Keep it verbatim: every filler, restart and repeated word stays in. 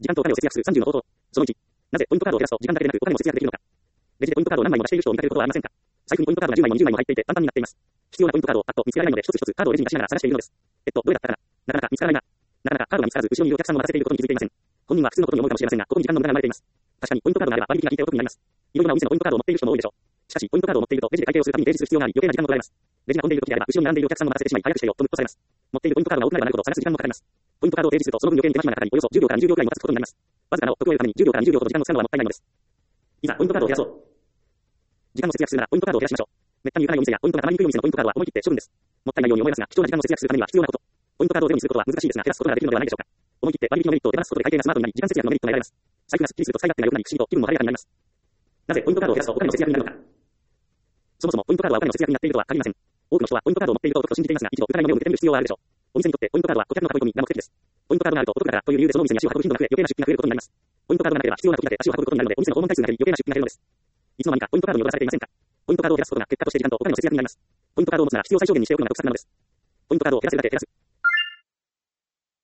時間とお金を節約するさんじゅうの方法。そのいち。なぜポイントカードを減らすと時間だけでなくお金も節約できるのか。レジでポイントカードを何枚も出している人を見かけることはありませんか。財布にポイントカードがじゅうまいもにじゅうまいも入っていてパンパンになっています。必要なポイントカードをパッと見つけられないので一つ一つカードをレジに出しながら探しているのです。えっと、どれだったかな。なかなか見つからないな。なかなかカードが見つからず後ろにいるお客さんを待たせていることに気づいていません。本人は普通のことに思うかもしれませんが、ここに時間の無駄が生まれています。確かにポイントカードがあれば割引が効いてお得になります。いろいろなお店のポイントカードを持っている人も多いでしょう。しかし、ポイントカードを持っているとレジで会計をするために提示する必要があり余計な時間も取られます。レジが混んでいる時であれば後ろに並んでいるお客さんを待たせてしまい早くしてよとムッとされます。持っているポイントカードが多くなればなるほど探す時間もかかります。ポイントカードを提示するとその分余計に手間暇がかかりおよそじゅうびょうからにじゅうびょうくらいも経つことになります。わずかなお得を得るためにじゅうびょうからにじゅうびょうほど時間を使うのはもったいないのです。いざポイントカードを減らそう。時間を節約するならポイントカードを減らしましょう。めったに行かないお店やポイントがたまに行くお店のポイントカードは思い切って処分です。もったいないように思いますが、貴重な時間を節約するためには必要なこと。ポイントカードをゼロにすることは難しいですが、減らすことができるのではないでしょうか。思い切って割引のメリットを手放すことで会計がスマートになり、時間節約のメリットが得られます。財布がスッキリすると使い勝手が良くなり、不思議と気分も晴れやかになります。なぜポイントカードを減らすとお金の節約になるのか。そもそもポイントカードはお金の節約になっているとは限りません。多くの人はポイントカードを持っているとお得と信じていますが、一度疑いの目を向けてみる必要はあるでしょう。お店にとってポイントカードは顧客の囲い込みが目的です。ポイントカードがあるとお得だからという理由でその店に足を運ぶ頻度が増え、余計な出費が増えることになります。ポイントカードがなければ必要な時だけ足を運ぶことになるので、お店の訪問回数が減り余計な出費が減るのです。いつの間にかポイントカードに踊らされていませんか。ポイントカードを減らすことが結果として時間とお金の節約になります。ポイントカードを持つなら必要最小限にしておくのが得策なのです。ポイントカードを減らせるだけ減らす。